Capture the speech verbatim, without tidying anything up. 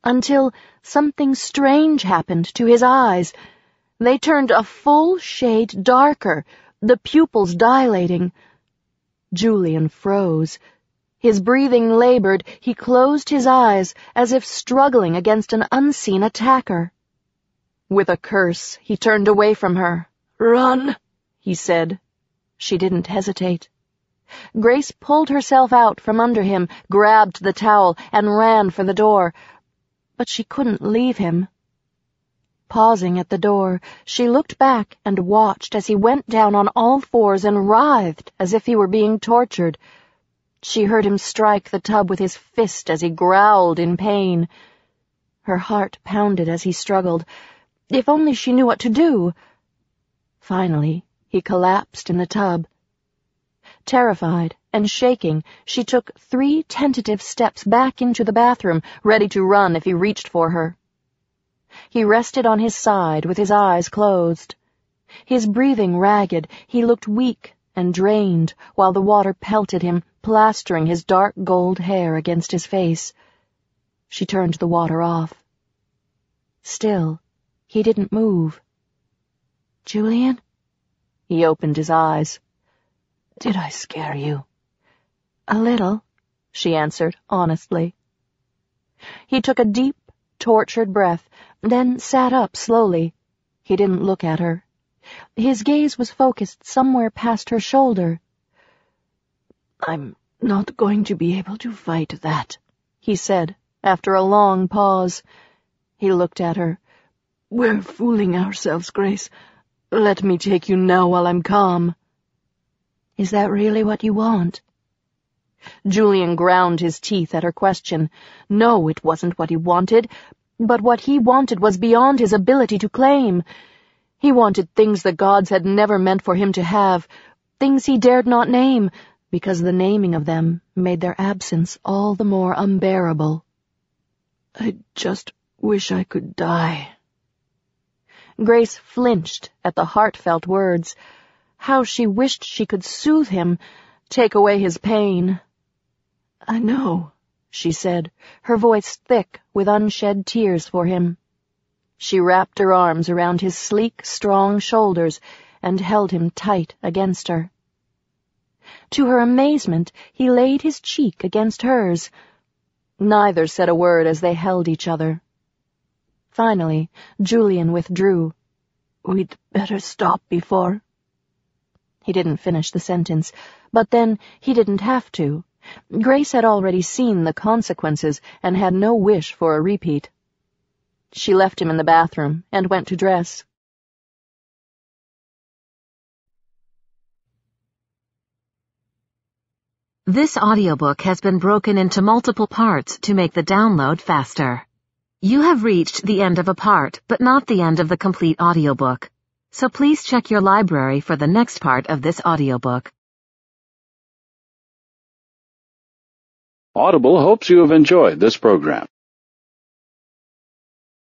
until something strange happened to his eyes. They turned a full shade darker, the pupils dilating. Julian froze. His breathing labored. He closed his eyes as if struggling against an unseen attacker. With a curse, he turned away from her. "Run," he said. She didn't hesitate. Grace pulled herself out from under him, grabbed the towel, and ran for the door. But she couldn't leave him. Pausing at the door, she looked back and watched as he went down on all fours and writhed as if he were being tortured. She heard him strike the tub with his fist as he growled in pain. Her heart pounded as he struggled. If only she knew what to do. Finally, he collapsed in the tub. Terrified and shaking, she took three tentative steps back into the bathroom, ready to run if he reached for her. He rested on his side with his eyes closed. His breathing ragged, he looked weak and drained while the water pelted him, plastering his dark gold hair against his face. She turned the water off. Still, he didn't move. "Julian?" He opened his eyes. "Did I scare you?" "A little," she answered honestly. He took a deep, tortured breath, then sat up slowly. He didn't look at her. His gaze was focused somewhere past her shoulder. "I'm not going to be able to fight that," he said, after a long pause. He looked at her. "We're fooling ourselves, Grace. Let me take you now while I'm calm." "Is that really what you want?" Julian ground his teeth at her question. No, it wasn't what he wanted, but what he wanted was beyond his ability to claim. He wanted things the gods had never meant for him to have, things he dared not name, because the naming of them made their absence all the more unbearable. "I just wish I could die." Grace flinched at the heartfelt words. How she wished she could soothe him, take away his pain. "I know," she said, her voice thick with unshed tears for him. She wrapped her arms around his sleek, strong shoulders and held him tight against her. To her amazement, he laid his cheek against hers. Neither said a word as they held each other. Finally, Julian withdrew. "We'd better stop before—" He didn't finish the sentence, but then he didn't have to. Grace had already seen the consequences and had no wish for a repeat. She left him in the bathroom and went to dress. This audiobook has been broken into multiple parts to make the download faster. You have reached the end of a part, but not the end of the complete audiobook. So please check your library for the next part of this audiobook. Audible hopes you have enjoyed this program.